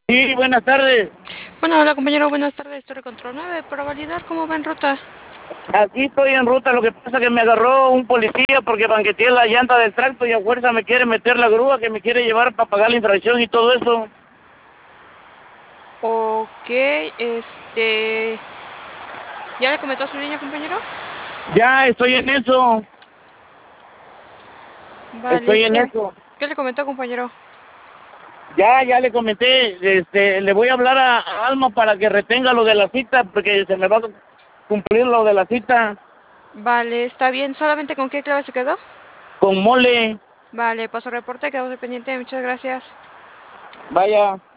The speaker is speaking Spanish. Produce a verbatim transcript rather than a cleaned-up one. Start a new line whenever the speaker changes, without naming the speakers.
Sí, buenas tardes.
Bueno, hola compañero, buenas tardes. Torre Control nueve para validar cómo va en ruta.
Aquí estoy en ruta, lo que pasa es que me agarró un policía porque banqueteé la llanta del tracto y a fuerza me quiere meter la grúa que me quiere llevar para pagar la infracción y todo eso.
Ok, este... ¿Ya le comentó a su niña, compañero?
Ya estoy en eso,
Vale,
estoy en
¿qué,
eso.
qué le comentó, compañero?
Ya, ya le comenté, este, le voy a hablar a, a Alma para que retenga lo de la cita porque se me va a cumplir lo de la cita
Vale, está bien. ¿Solamente con qué clave se quedó?
con mole.
Vale, paso reporte, quedamos al pendiente. Muchas gracias.
Vaya.